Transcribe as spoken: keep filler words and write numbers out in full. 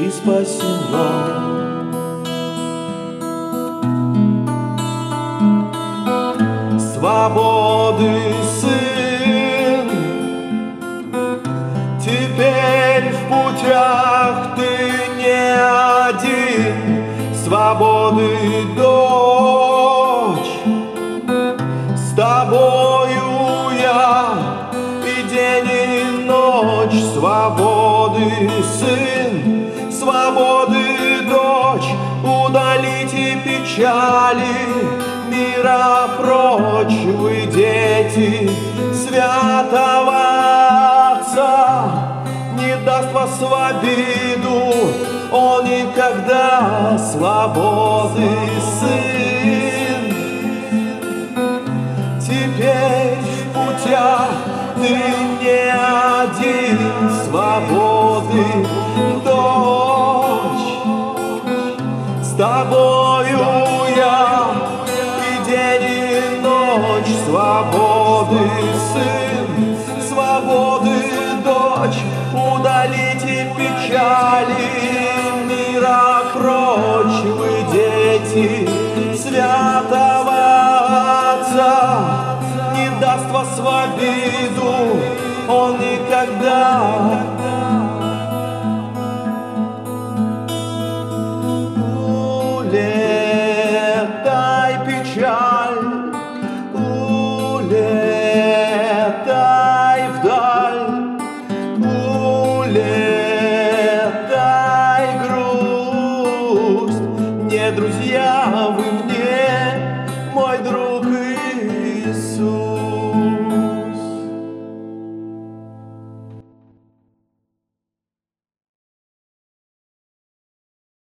и спасено. Свободы сын, теперь в путях ты не один. Свободы дочь, с тобою я и день и ночь. Свободы сын, свободы дочь, удалите печали мира прочь. Вы дети святого Отца, не даст вас в обиду Он никогда. Свободы сын, теперь в путях ты не один. Свободы дочь, с тобою я и день и ночь. Свободы сын, свободы дочь, удалите печали мира прочь. Вы дети святого Отца, не даст вас в обиду Он никогда. Улетай, печаль, улетай вдаль, улетай, грусть. Не друзья вы мне, мой друг Иисус.